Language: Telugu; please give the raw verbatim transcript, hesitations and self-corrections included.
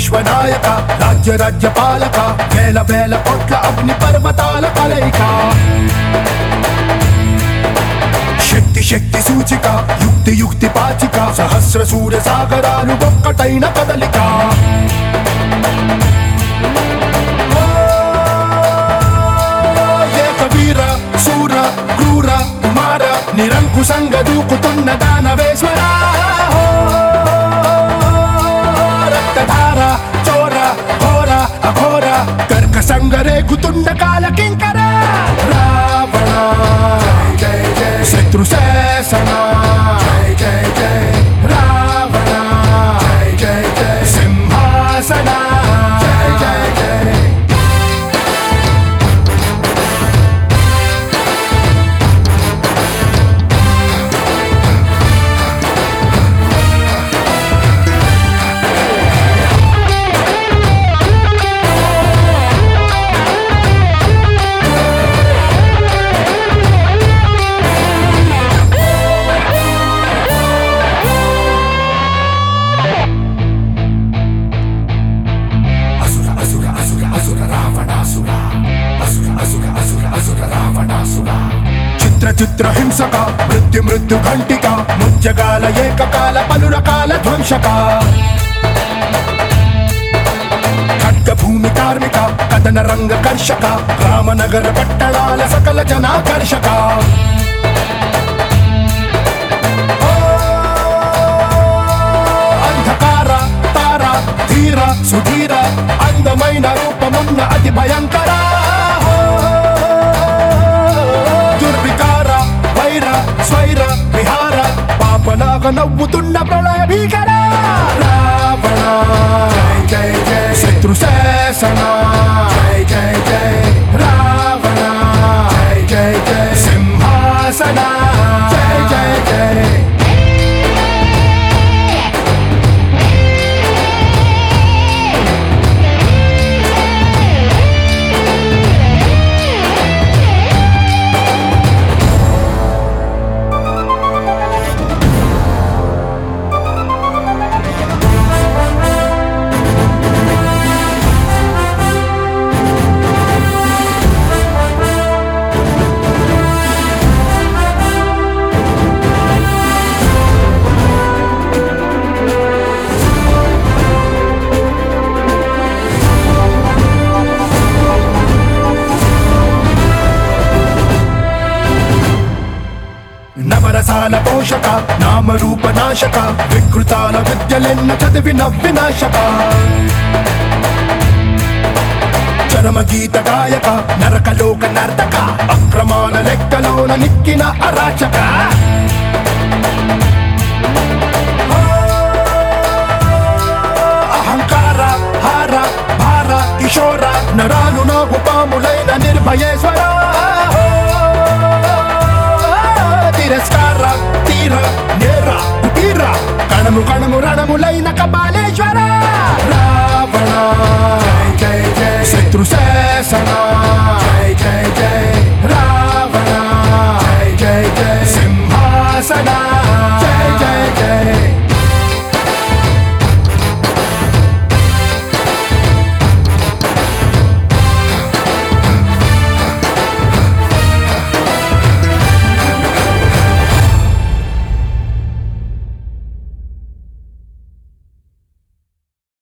విశ్వనాయక రాజ్య రాజ్య పాలక వేల వేల కోట్ల అగ్ని పర్వతాల కలయిక శక్తి శక్తి సూచిక యుక్తి యుక్తి పాచిక సహస్ర సూర్య సాగరాలు ఒక్కటైన కదలిక ఏకవీర శూర క్రూర కుమార నిరంకుశంగా దూకుతున్న దానవేశ్వర రక్తధార చోర ఘోర అఘోర కర్కశంగ రేగుతున్న కాలకింకర రావణ శత్రు శాసన జై జై జై రావణ జై జై జై సింహాసన జై జై జై చిత్ర చిత్ర హింసక మృత్యు మృత్యు ఘంటిక ముత్యకాల ఏకకాల పలు రకాల ధ్వంసక ఖడ్గ భూమి కార్మిక కథన రంగ కర్షక రామనగర పట్టణాల సకల జనాకర్షక అంధకార తార ధీర సుధీర అందమైన రూపమున్న అతి భయంకర స్వైర విహార పాపలాగా నవ్వుతున్న ప్రళయ భీకర రావణ జై జై జై శత్రు శాసన జై జై జై రావణ జై జై జై సింహాసన జై జై జై నవరసాల పోషక నామరూప నాశక వికృతాల విద్యలెన్న చదివి నవ్వినాశక చరమ గీత గాయక నరకలోక నర్తక అక్రమాల లెక్కలోన నిక్కిన అరాచక అహంకార హార భార కిశోర నరాలు నాగు పాములైన నిర్భయేశ్వర తిరస్కార తీర నేర కుటీర కణము కణము రణములైన కపాలి